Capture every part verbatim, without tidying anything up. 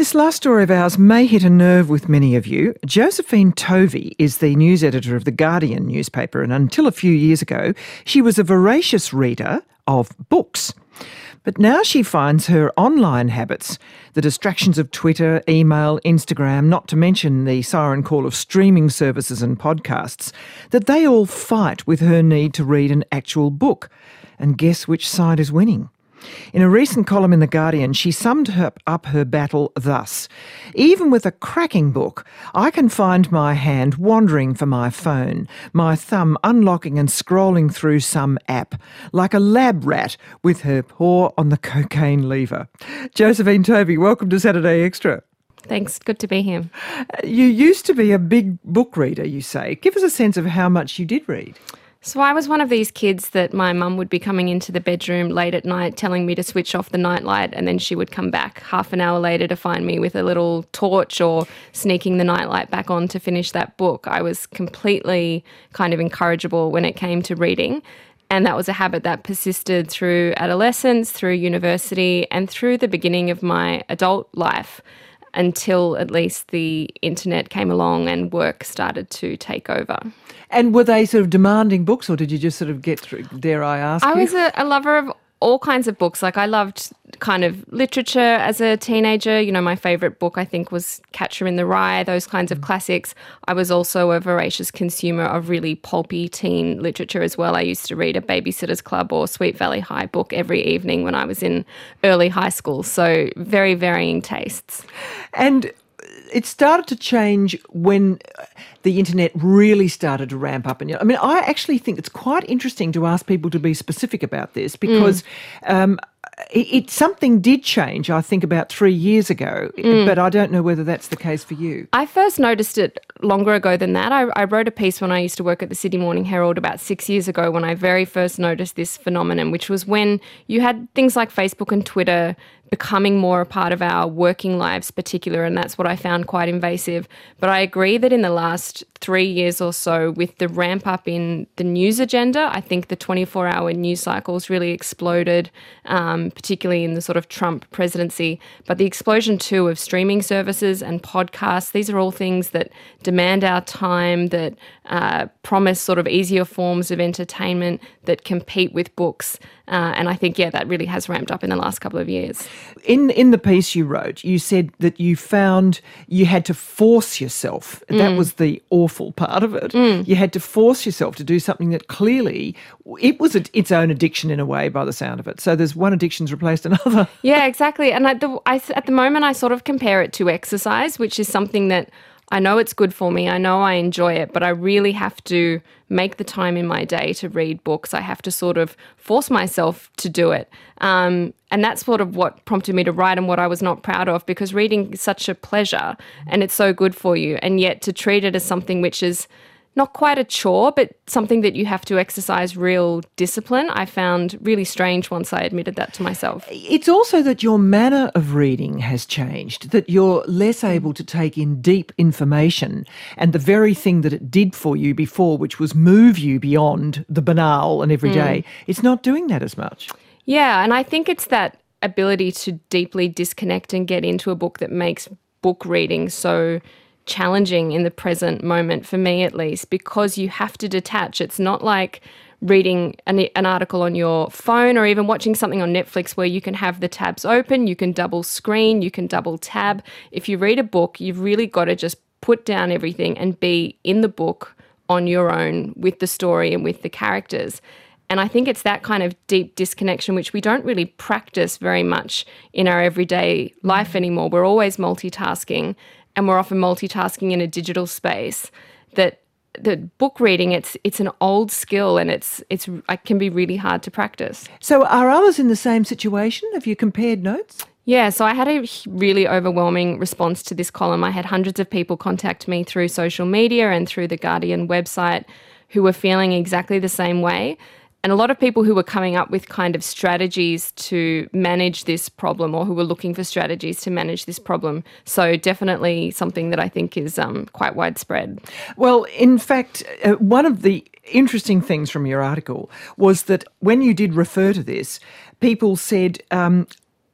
This last story of ours may hit a nerve with many of you. Josephine Tovey is the news editor of The Guardian newspaper, and until a few years ago, she was a voracious reader of books. But now she finds her online habits, the distractions of Twitter, email, Instagram, not to mention the siren call of streaming services and podcasts, that they all fight with her need to read an actual book. And guess which side is winning? In a recent column in The Guardian, she summed her, up her battle thus: "Even with a cracking book, I can find my hand wandering for my phone, my thumb unlocking and scrolling through some app, like a lab rat with her paw on the cocaine lever." Josephine Tovey, welcome to Saturday Extra. Thanks, good to be here. You used to be a big book reader, you say. Give us a sense of how much you did read. So I was one of these kids that my mum would be coming into the bedroom late at night telling me to switch off the nightlight, and then she would come back half an hour later to find me with a little torch or sneaking the nightlight back on to finish that book. I was completely kind of incorrigible when it came to reading. And that was a habit that persisted through adolescence, through university, and through the beginning of my adult life, until at least the internet came along and work started to take over. And were they sort of demanding books, or did you just sort of get through, dare I ask I you? was a, a lover of all kinds of books. Like, I loved kind of literature as a teenager. You know, my favourite book, I think, was Catcher in the Rye, those kinds of classics. I was also a voracious consumer of really pulpy teen literature as well. I used to read a Babysitter's Club or Sweet Valley High book every evening when I was in early high school. So very varying tastes. And it started to change when the internet really started to ramp up. And I mean, I actually think it's quite interesting to ask people to be specific about this, because mm. um, it, it something did change, I think, about three years ago, mm. but I don't know whether that's the case for you. I first noticed it longer ago than that. I, I wrote a piece when I used to work at the Sydney Morning Herald about six years ago when I very first noticed this phenomenon, which was when you had things like Facebook and Twitter becoming more a part of our working lives particular, and that's what I found quite invasive. But I agree that in the last three years or so, with the ramp up in the news agenda, I think the twenty-four hour news cycles really exploded, um, particularly in the sort of Trump presidency. But the explosion too of streaming services and podcasts, these are all things that demand our time, that uh, promise sort of easier forms of entertainment, that compete with books. Uh, and I think, yeah, that really has ramped up in the last couple of years. In in the piece you wrote, you said that you found you had to force yourself. Mm. That was the awful part of it. Mm. You had to force yourself to do something that clearly, it was a, its own addiction in a way by the sound of it. So there's one addiction's replaced another. Yeah, exactly. And at the, I, at the moment I sort of compare it to exercise, which is something that I know it's good for me, I know I enjoy it, but I really have to make the time in my day to read books. I have to sort of force myself to do it. Um, and that's sort of what prompted me to write, and what I was not proud of, because reading is such a pleasure and it's so good for you. And yet to treat it as something which is not quite a chore, but something that you have to exercise real discipline, I found really strange once I admitted that to myself. It's also that your manner of reading has changed, that you're less able to take in deep information, and the very thing that it did for you before, which was move you beyond the banal and everyday, mm. it's not doing that as much. Yeah, and I think it's that ability to deeply disconnect and get into a book that makes book reading so challenging in the present moment, for me at least, because you have to detach. It's not like reading an, an article on your phone, or even watching something on Netflix where you can have the tabs open, you can double screen, you can double tab. If you read a book, you've really got to just put down everything and be in the book on your own with the story and with the characters. And I think it's that kind of deep disconnection which we don't really practice very much in our everyday life anymore. We're always multitasking, and we're often multitasking in a digital space, that that book reading, it's it's an old skill, and it's it's it can be really hard to practice. So are others in the same situation? Have you compared notes? Yeah, so I had a really overwhelming response to this column. I had hundreds of people contact me through social media and through the Guardian website who were feeling exactly the same way. And a lot of people who were coming up with kind of strategies to manage this problem, or who were looking for strategies to manage this problem. So definitely something that I think is um, quite widespread. Well, in fact, uh, one of the interesting things from your article was that when you did refer to this, people said, um,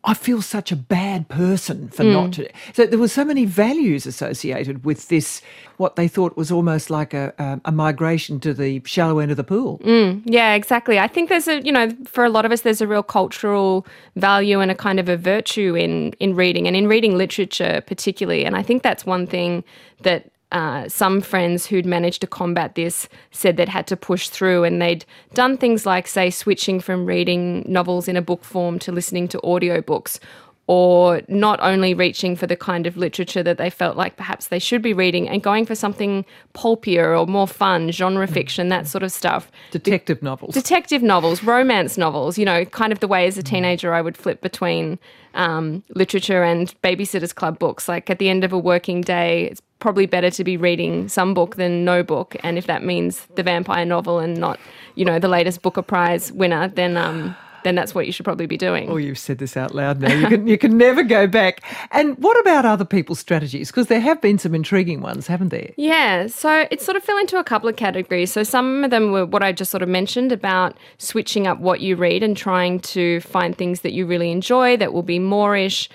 I feel such a bad person for mm. not to. So there were so many values associated with this, what they thought was almost like a, a, a migration to the shallow end of the pool. Mm, yeah, exactly. I think there's a, you know, for a lot of us, there's a real cultural value and a kind of a virtue in, in reading and in reading literature particularly. And I think that's one thing that Uh, some friends who'd managed to combat this said they'd had to push through, and they'd done things like, say, switching from reading novels in a book form to listening to audiobooks, or not only reaching for the kind of literature that they felt like perhaps they should be reading and going for something pulpier or more fun, genre fiction, that sort of stuff. Detective novels. Detective novels, romance novels, you know, kind of the way as a teenager I would flip between um, literature and Babysitter's Club books. Like at the end of a working day, it's probably better to be reading some book than no book. And if that means the vampire novel and not, you know, the latest Booker Prize winner, then um, then that's what you should probably be doing. Oh, you've said this out loud now. You can you can never go back. And what about other people's strategies? Because there have been some intriguing ones, haven't there? Yeah, so it sort of fell into a couple of categories. So some of them were what I just sort of mentioned about switching up what you read and trying to find things that you really enjoy that will be more-ish,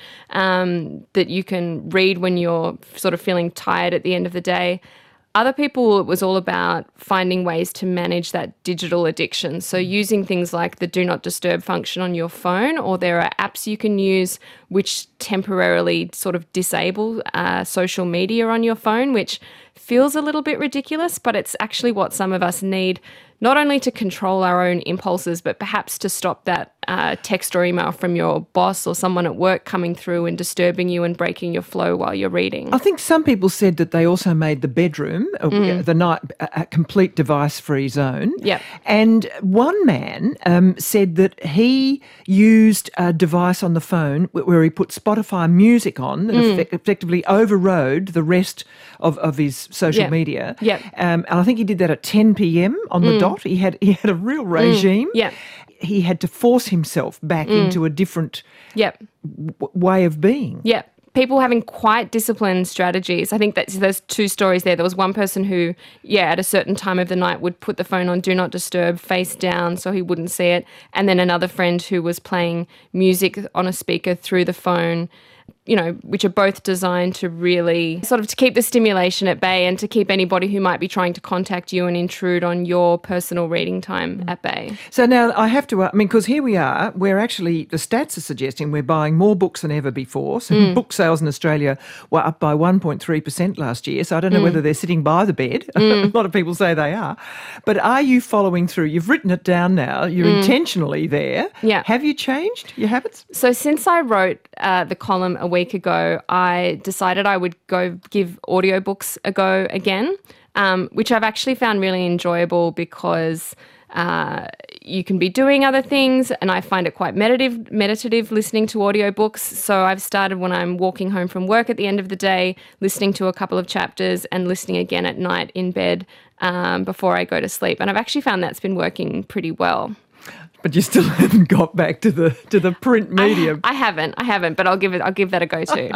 um, that you can read when you're sort of feeling tired at the end of the day. Other people, it was all about finding ways to manage that digital addiction. So using things like the do not disturb function on your phone, or there are apps you can use which temporarily sort of disable uh, social media on your phone, which feels a little bit ridiculous, but it's actually what some of us need, not only to control our own impulses, but perhaps to stop that uh, text or email from your boss or someone at work coming through and disturbing you and breaking your flow while you're reading. I think some people said that they also made the bedroom, mm. the night, a complete device-free zone. Yep. And one man um, said that he used a device on the phone where he put Spotify music on that mm. effect- effectively overrode the rest of, of his social yep. media. Yep. Um, and I think he did that at ten p.m. on the Mm. dot. He had he had a real regime. Mm. Yeah. He had to force himself back mm. into a different yep. w- way of being. Yeah. People having quite disciplined strategies. I think that there's two stories there. There was one person who, yeah, at a certain time of the night would put the phone on Do Not Disturb face down so he wouldn't see it. And then another friend who was playing music on a speaker through the phone, you know, which are both designed to really sort of to keep the stimulation at bay and to keep anybody who might be trying to contact you and intrude on your personal reading time mm. at bay. So now I have to, I mean, because here we are, we're actually, the stats are suggesting we're buying more books than ever before. So mm. book sales in Australia were up by one point three percent last year. So I don't know mm. whether they're sitting by the bed. Mm. A lot of people say they are. But are you following through? You've written it down now. You're mm. intentionally there. Yeah. Have you changed your habits? So since I wrote uh, the column a week ago, I decided I would go give audiobooks a go again, um, which I've actually found really enjoyable because uh, you can be doing other things, and I find it quite meditative, meditative listening to audiobooks. So I've started when I'm walking home from work at the end of the day, listening to a couple of chapters and listening again at night in bed um, before I go to sleep. And I've actually found that's been working pretty well. But you still haven't got back to the to the print medium. I, I haven't, I haven't, but I'll give it. I'll give that a go too.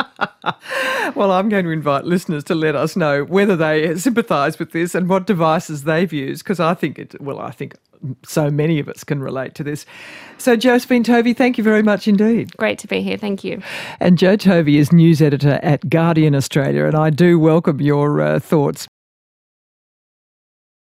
Well, I'm going to invite listeners to let us know whether they sympathise with this and what devices they've used, because I think it. Well, I think so many of us can relate to this. So, Josephine Tovey, thank you very much indeed. Great to be here. Thank you. And Jo Tovey is news editor at Guardian Australia, and I do welcome your uh, thoughts.